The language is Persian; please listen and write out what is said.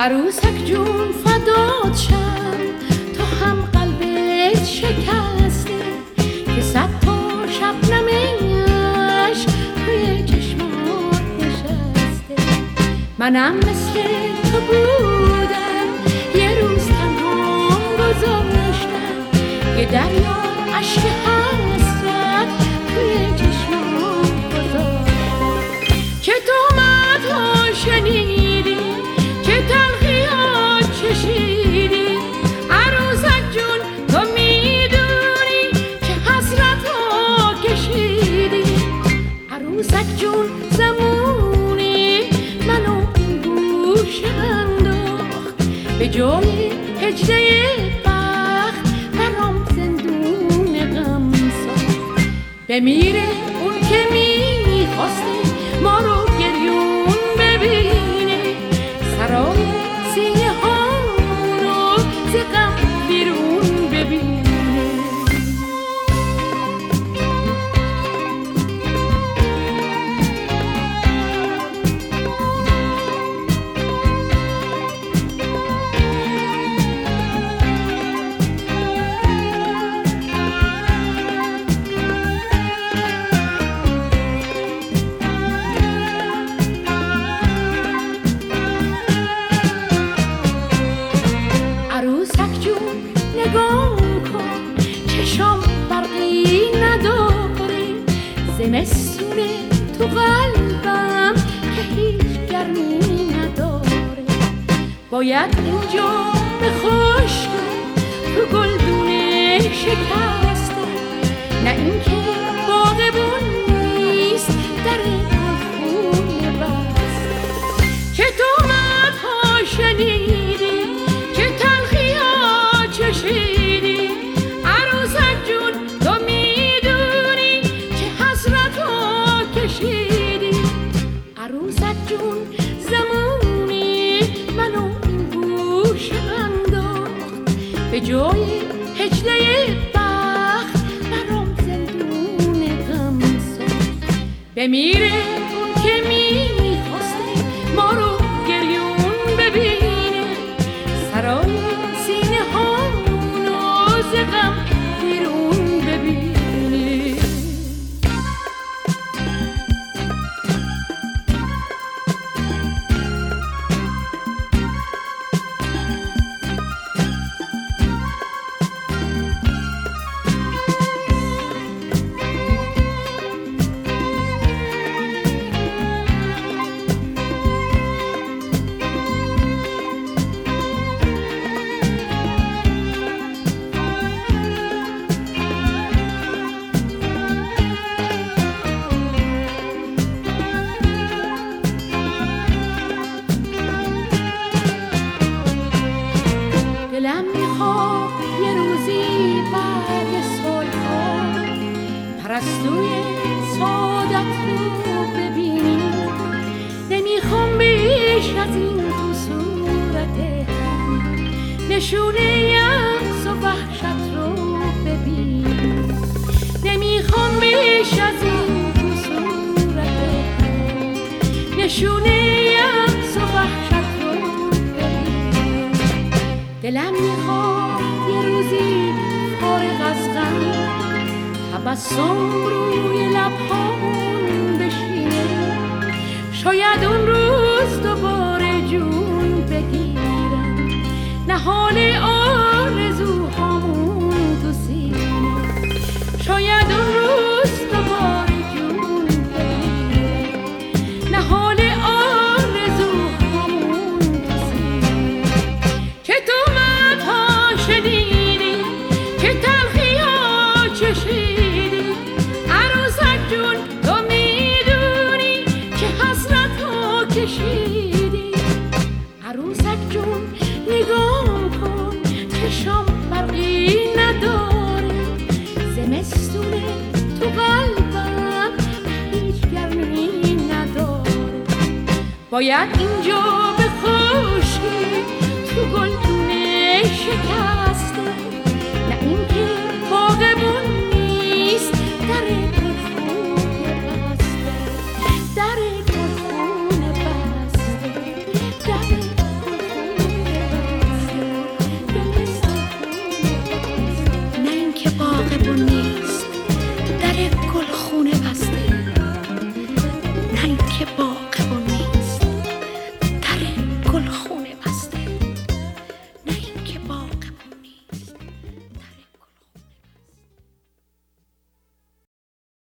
عروسک جون فدات شم، تو هم قلبت شکسته که صد تا شبنمش توی چشمات نشسته. منم مثل تو بودم، یه روز تنهام گذاشتم، یه دریا اشک حسرت توی چشمات گذاشتم. که تو مدها شنیدی، که تلخیات چشیدی، عروسک جون تو میدونی که حسرت ها کشیدی. عروسک جون زمونی منو این گوشه انداخت، به جای هجله بخت برام زندون غم ساخت. بمیره اون که میخواسته ما رو گریون ببینه، سرای سینه ها رو ز غم بیرون ببینه. عروسک جون نگاه کن، چشام برقی نداره، زمستونه تو قلبم که هیچ گرمی نداره. باید اینجا به خشکی تو گلدونه شکسته، نه اینکه باغبون نیست در خونه بسته. که تو مدها شنیدی، که تلخیات چشیدی، عروسک جون تو میدونی که حسرت ها کشیدی. عروسک جون زمونی منو این گوشه انداخت، به جای هجله بخت برام زندون غم ساخت. بمیره اون که میخواسته ما رو گریون ببینه، سرای سینه ها رو ز غم بیرون ببینه. دلم میخواد یه روزی بعد سالها پرستوی سعادت رو ببینی. نمیخوام بیش از این تو صورت هم نشونه یأس و وحشت رو ببینی. نمیخوام بیش از این تو صورت هم نشونه یأس و وحشت رو ببینی. دلم میخواد یه روزی فارغ از غم تبسم روی لبهامون بشینه. شاید اون روز دوباره جون بگیرم، نهال آرزوهامون تو سینه. شاید اون روز دوباره جون بگیرم، نهال آرزوهامون تو سینه. که تو مدها شنیدی، که تلخیات چشیدی، عروسک جون تو میدونی که حسرت ها کشیدی. عروسک جون نگاه کن، چشام برقی نداره، زمستونه تو قلبم هیچ گرمی نداره. باید اینجا به خشکی تو گلدونه شکسته، نه اینکه باغبون نیست در گلخونه بسته. در گلخونه بسته، در گلخونه کنی